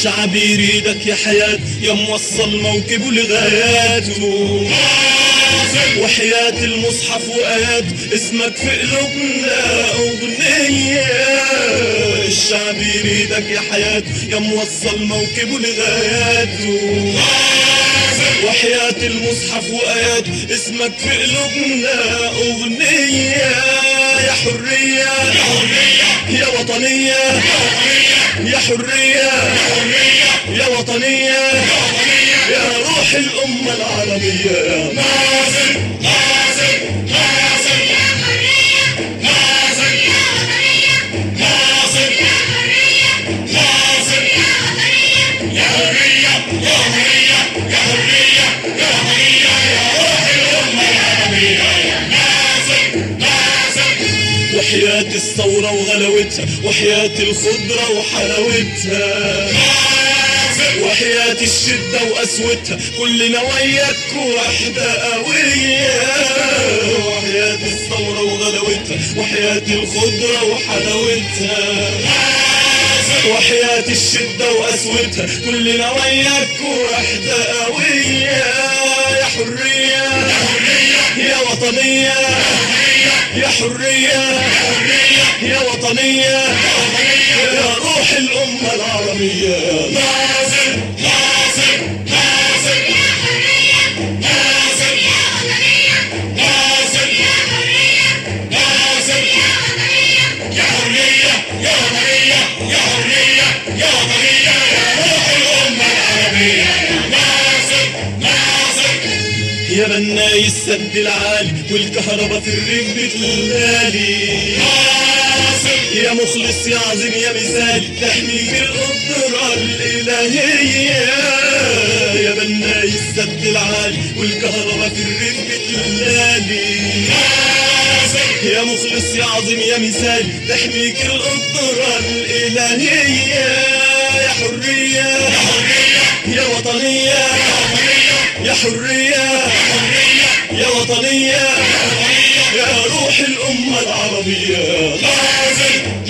الشعب يريدك يا حياة، يا موصل موكبه لغاياته. وحياة المصحف وآيات اسمك في قلوبنا أغنية. الشعب يريدك يا حياة، يا موصل موكبه لغاياته. وحياة المصحف وآيات اسمك في قلوبنا أغنية. يا حرية يا وطنية، يا حرية يا وطنية، يا روح الأمة العربية. يا ناصر ناصر ناصر، يا حرية ناصر، يا وطنية ناصر، يا حرية ناصر، يا وطنية، يا حرية يا حرية يا حرية يا حرية، يا روح الأمة العربية. يا ناصر ناصر. وحياة الثورة وغلاوتها، وحياة الخضرة وحلاوتها، وحياة الشدة وقسوتها، كلنا وياك وحدة قوية. وحياة الثورة وغلاوتها، وحياة الخضرة وحلاوتها، وحياة الشدة وقسوتها، كلنا وياك وحدة قوية. يا حرية يا حرية يا وطنية، يا حرية يا وطنية، يا روح الأمة العربية. ناصر ناصر ناصر، يا حرية ناصر، يا وطنية ناصر، يا حرية ناصر، يا وطنية، يا حرية يا حرية يا حرية يا وطنية، يا روح الأمة العربية. يا ناصر ناصر. يا بناي السد العالي والكهرباء في الريف بتلالي، يا مخلص يا عظيم يا مثالي، تحميك القدرة الإلهية. يا بناي السد العالي والكهرباء في الريف بتلالي، يا مخلص يا عظيم يا مثالي، تحميك القدرة الإلهية. يا حرية يا حرية يا وطنية، يا حرية يا وطنية، يا روح الأمة العربية. ناصر